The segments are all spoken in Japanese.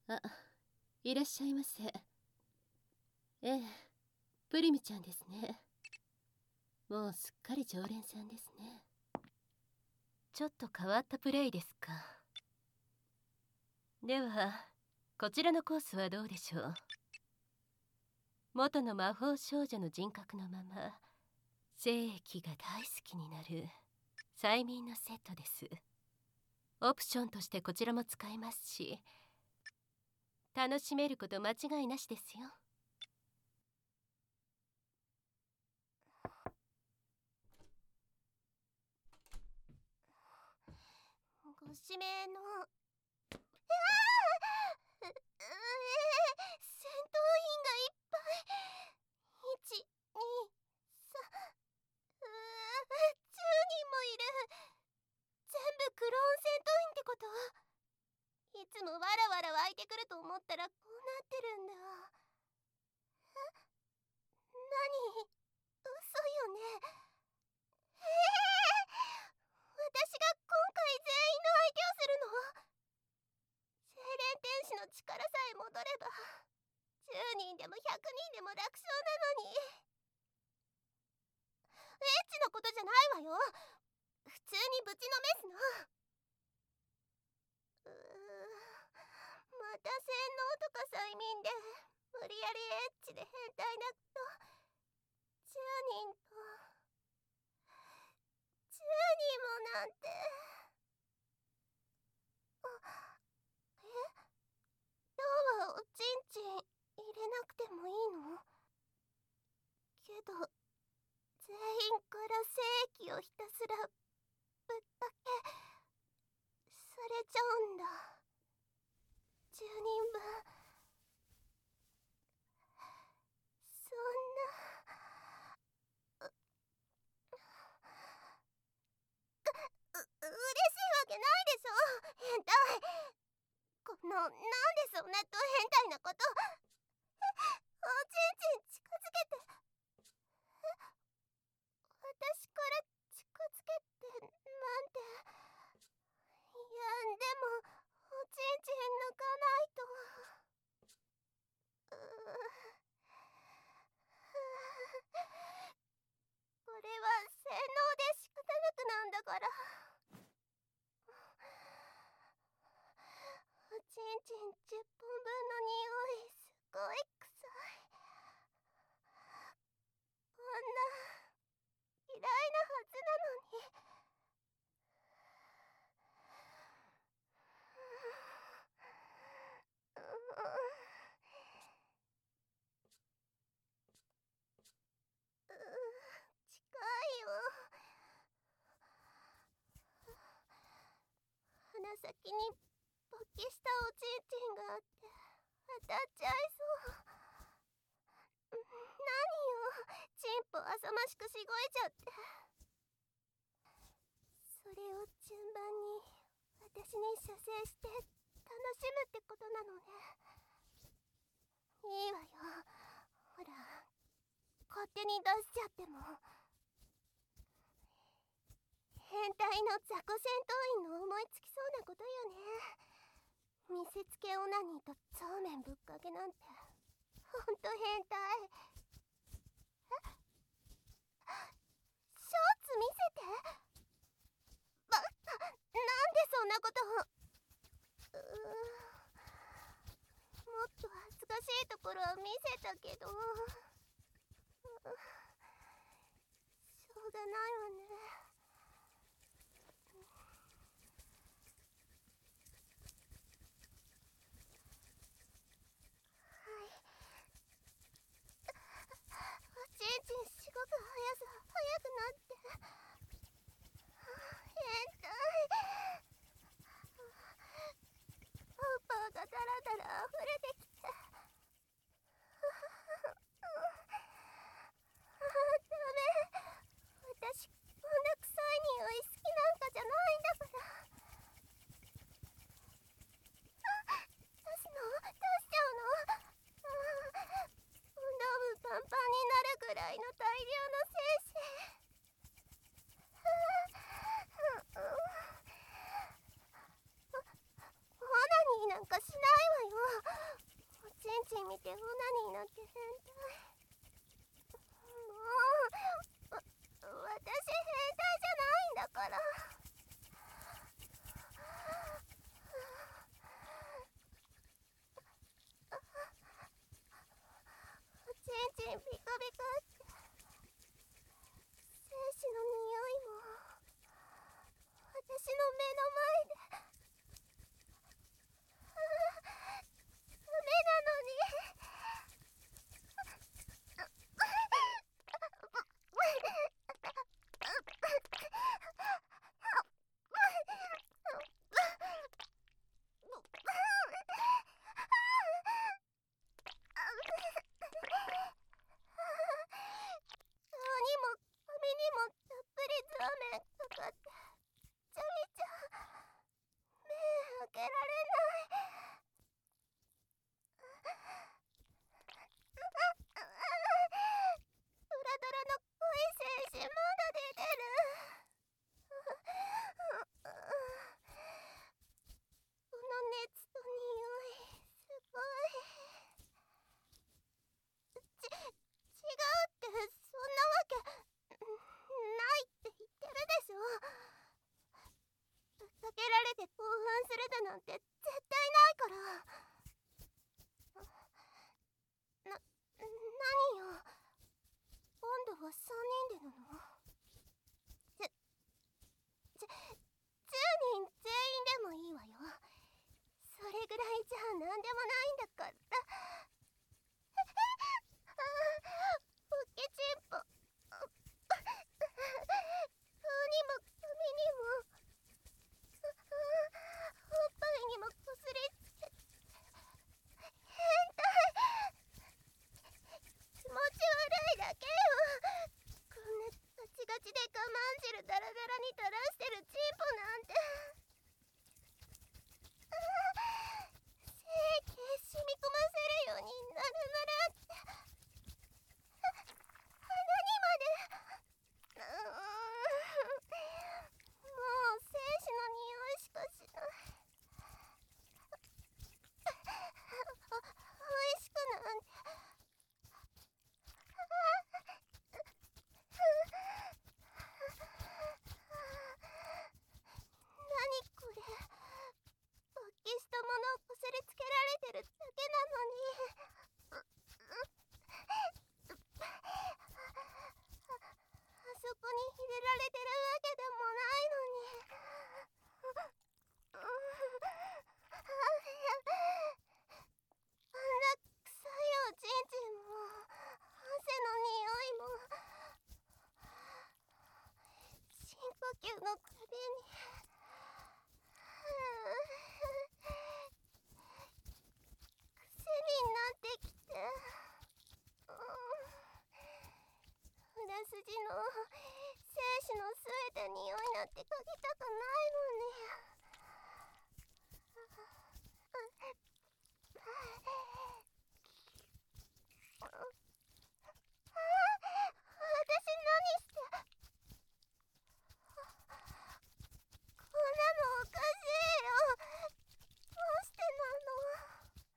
あ、いらっしゃいませ。ええ、プリムちゃんですね。もうすっかり常連さんですね。ちょっと変わったプレイですか。ではこちらのコースはどうでしょう。元の魔法少女の人格のまま精液が大好きになる催眠のセットです。オプションとしてこちらも使えますし、楽しめること間違いなしですよ。 ご指名の戦闘員がいっぱい。1、2、3、10人もいる。全部クローン戦闘員ってこと？いつもわらわら湧いてくると思ったらこうなってるんだ。何？嘘よね。私が今回全員の相手をするの？精霊天使の力さえ戻れば10人でも100人でも楽勝なのに。エッチのことじゃないわよ。普通にぶちのめすの。また洗脳とか催眠で無理やりエッチで変態なこと10人と10人もなんて。今日はおちんちん入れなくてもいいの？けど全員から精液をひたすらぶっかけされちゃうんだ。10人分。そんな嬉しいわけないでしょ変態。なんでそんなド変態なこと。おちんちん近づけて。私から近づけてなんて。いやでもおちんちん抜かないと。これは洗脳で仕方なくなんだから。おちんちん10本分の匂いすごい臭い。こんな嫌いなはずなのに。近いよ。鼻先に勃起したおちんちんがあって当たっちゃいそう。何よ、チンポ浅ましくしごいちゃって。それを順番に私に射精して楽しむってことなのね。いいわよ、ほら勝手に出しちゃっても。変態の雑魚戦闘員の思いつきそうなことよね。見せつけオナニーとそうめんぶっかけなんてほんと変態。ショーツ見せて。なんでそんなことを。もっと恥ずかしいところは見せたけどしょうがないわね。おちんちんしごく速くなって変態。パウパーがダラダラ溢れてきて。ダメ、私こんな臭られて興奮するだなんて絶対ないから。何よ、今度は3人でなの？10人全員でもいいわよ。それぐらいじゃ何でもないんだから。ポケチンポ顔にも髪にもおっぱいにもこすりつけ、変態、気持ち悪いだけよ。こんなガチガチで我慢汁ダラダラに垂らしてるチンポなんて。精液染み込ませるようになるならって鼻にまで。もう精子の匂いしかしない。おいしくなんて。何これ、勃起したものをこすりつけられてるだけなのに。あそこに入れられてるわけでもないのに。あんな臭いおちんちんも汗の匂いも深呼吸のたびに癖になってきて、裏筋の精子の吸えた匂いなんて嗅ぎたくないのに。私何して、こんなのおかしいよ。どうしてなの？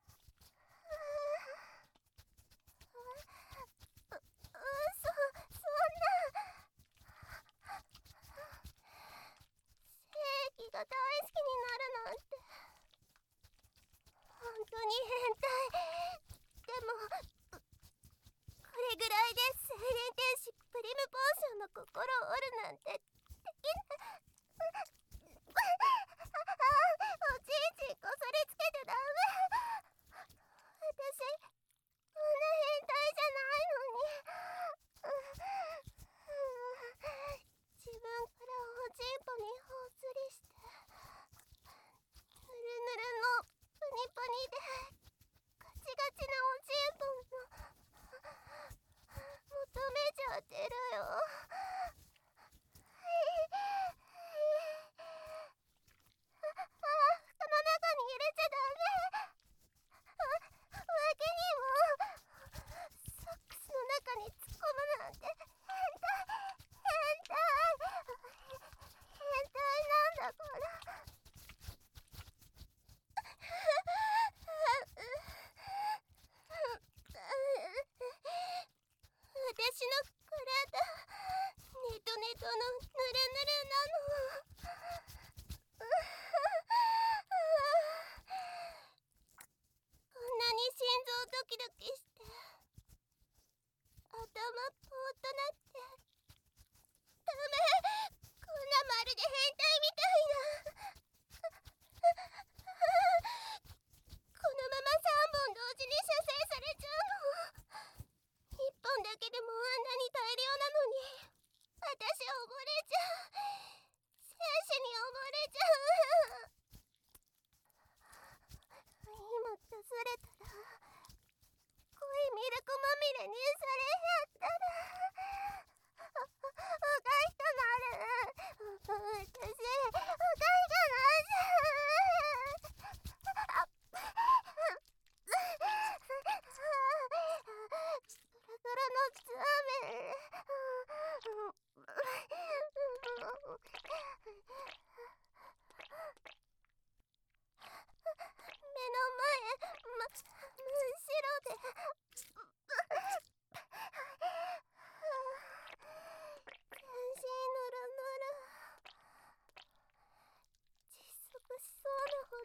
そんな。正義が大好きになるなんて本当に変態。でもこれぐらいで精錬天使プリムポーションの心を折るなんてできない。おちんちんこすりつけてダメ。私こんな変態じゃないのに。自分からおちんぽにほうすりして、ぬるぬるのプニプニでガチガチなおちんぽの求めちゃってるよ。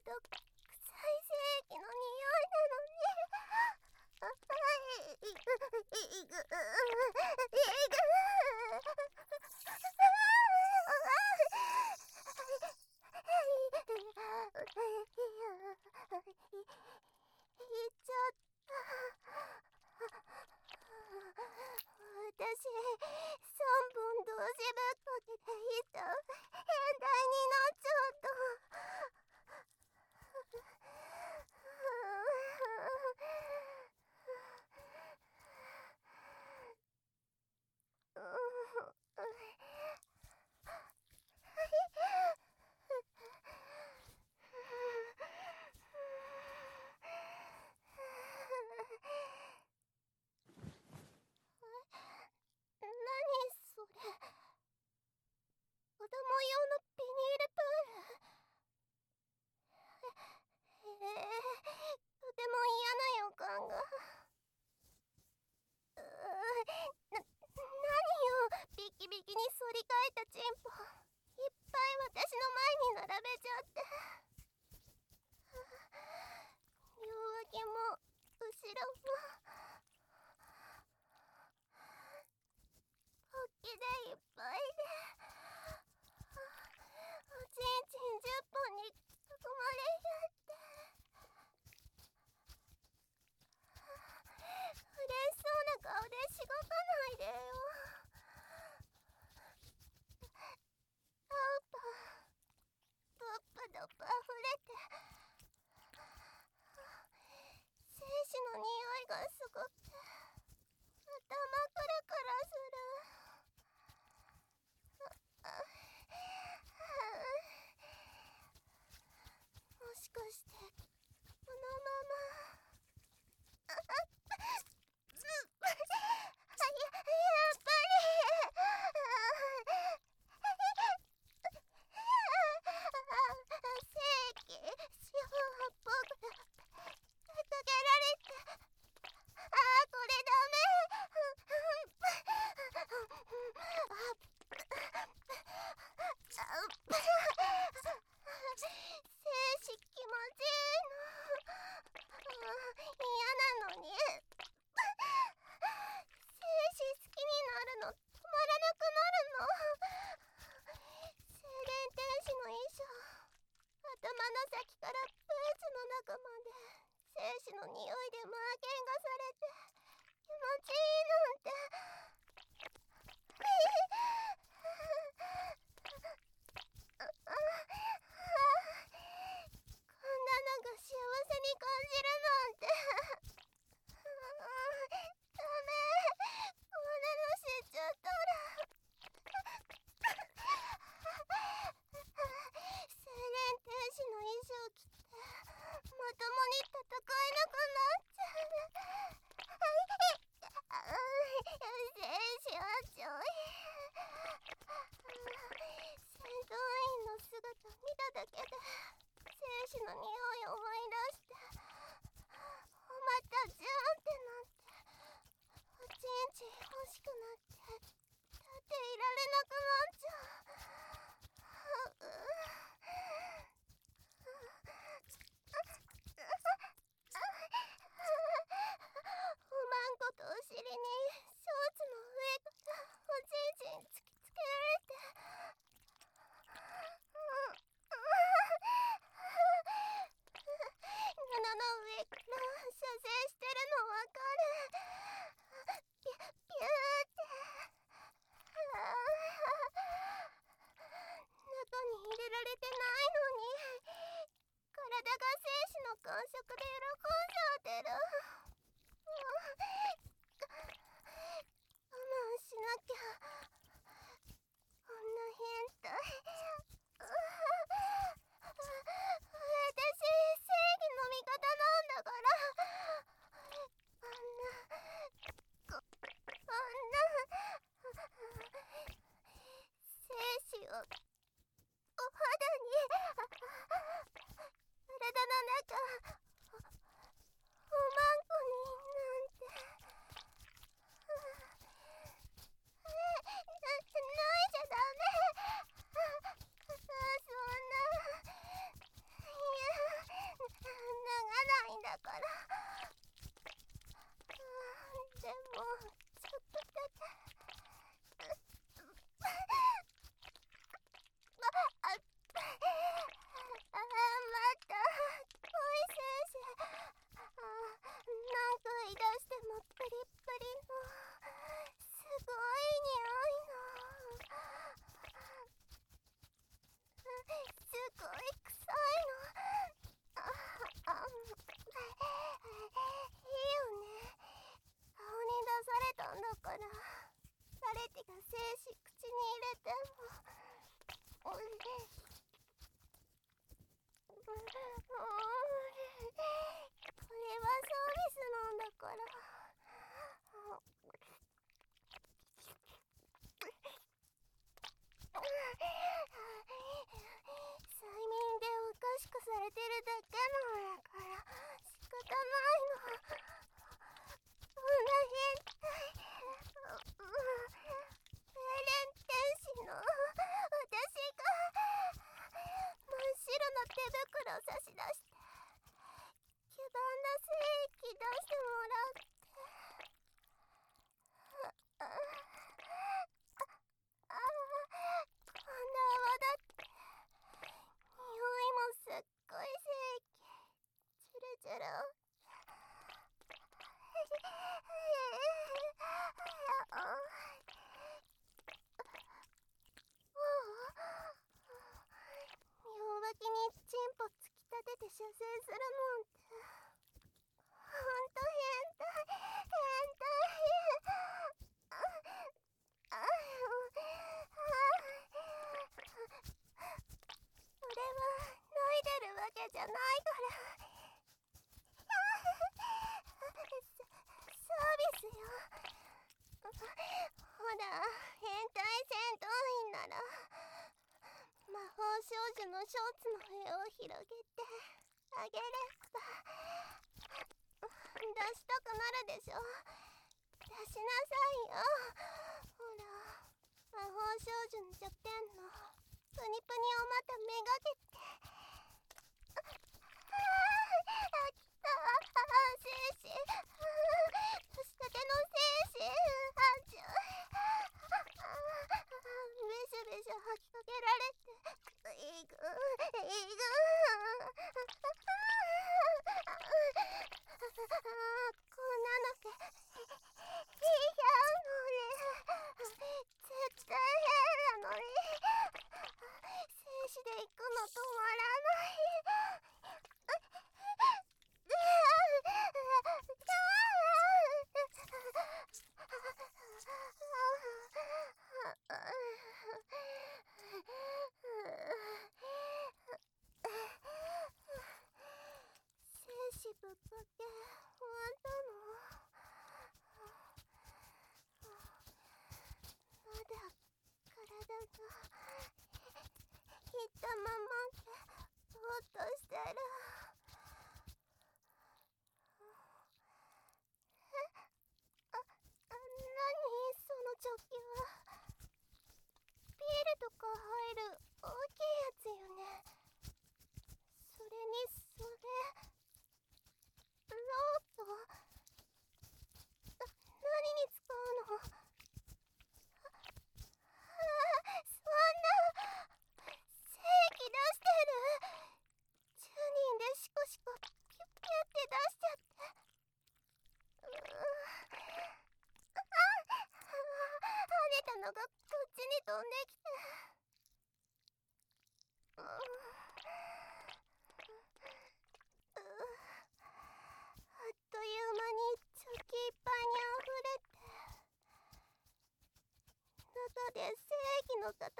ど臭い精液の匂いなのに。言っちゃった。私、3本同時ぶっこけでいた変態になっちゃった。何それ。子供用のビニールプール。とても嫌な予感が。何よ、ビキビキに反り返ったチンポいっぱい私の前に並べちゃって。両脇も後ろもホッケでいっぱいで、おちんちん10本に囲まれちゃって。嬉しそうな顔でしごかないでよ。パウパドッパドッパ溢れて、精子の匂いがすごくて頭カラカラする。もしかしてこのままやっぱり正規四方八方からかけられて、これダメ。精子気持ちいいの。嫌なのに。精子好きになるの止まらなくなるの。精錬天使の衣装、頭の先からブーツの中まで精子の匂いでマーケンがされて気持ちいいなんて。こんなのが幸せに感じるなんて。ダメ、こんなの知っちゃったら。精錬天使の衣装着てまともに戦えなくなっちゃう。精子はちょい。戦闘員の姿見ただけで精子の匂いを思い出して、またジュンってなって、おちんちん欲しくなって立っていられなくなっちゃう。おまんことお尻にショーツの上からおちんちん突きつけられて、布の上から射精してるのわかる。ピュッピューって。中に入れられてないのに体が精子の感触で喜んじゃってる。我慢しなきゃ。こんな変態。私正義の味方なんだから。こんな精子をお肌に体の中袋差し出して黄ばんだ精液出してもらって、ああ、こんな泡だって、匂いもすっごい精液、チュルチュル。両脇にチンポ突き立てて射精するなんて、ほんと変態、変態。俺は脱いでるわけじゃないから。サービスよ。ほら、変態戦闘員なら魔法少女のショーツの絵を広げてあげれば出したくなるでしょ。出しなさいよ。ほら、魔法少女の弱点のプニプニをまためがけて。来た、精子。出したての精子。べしょべしょ吐きかけられて、いぐこんなのでいやのね、絶対変なのに精子で行くの止まらない。精子ぶっかけ終わったの？まだ体がいったままでぼーっとしてる。何そのチョッキは。ビールとか入る大きいやつよね。それにそれロート、何に使うの？そんな精液出してる。10人でシコシコピュッピュって出しちゃって。跳ねたのがこっちに飛んできて。あっという間にチョッキいっぱいにあふれて、中で精液の塊が。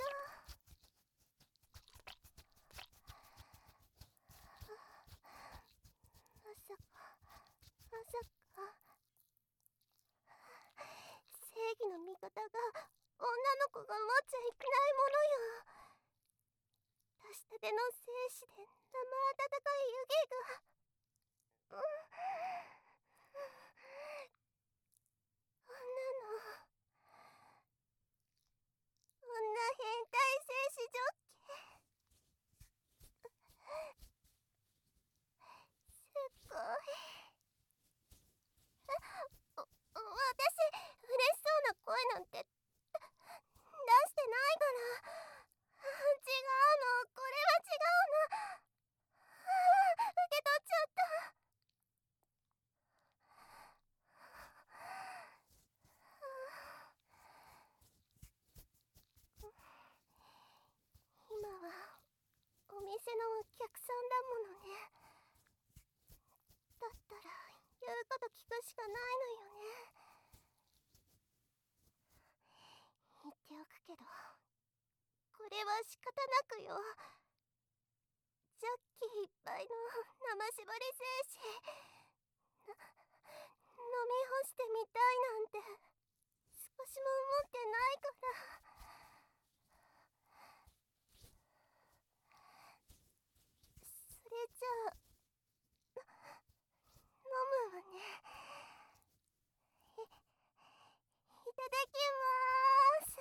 まさか正義の味方が女の子が持っちゃいけないものよ。出したての精子で生温かい湯気が。女変態精子ジョッキ。すっごい。私、嬉しそうな声なんて出してないから。違うの、これは違うの。受け取っちゃった。今はお店のお客さんだものね。だったら言うこと聞くしかないのよね。言っておくけど、これは仕方なくよ。ジャッキいっぱいの生搾り精子飲み干してみたいなんて少しも思ってないから。それじゃあ飲むわね。いただきまーす。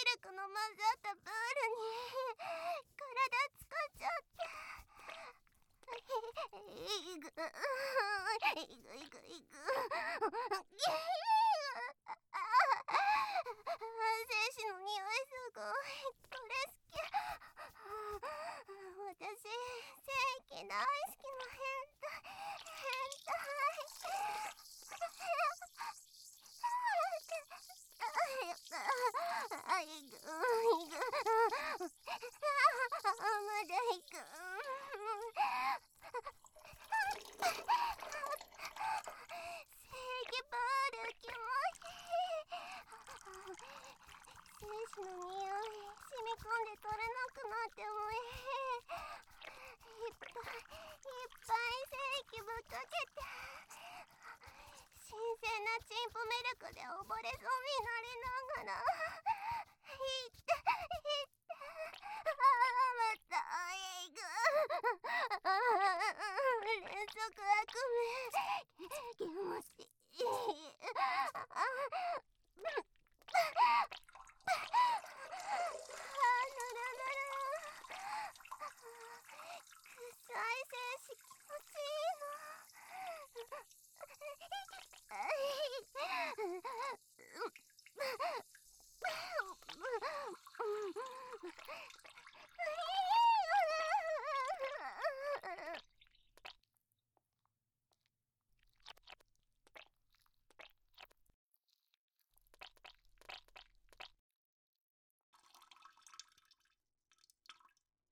ルクの混ざったプールに体使っちゃって。いぐいぐいぐいぐ。精子の匂いすごい。これ好き。私、精液大好きな変態。あいぐいぐ。まだいく。正義バール気持ちいい。精子の匂い染み込んで取れなくなってもいっぱい精液ぶっかけて新鮮なチンポ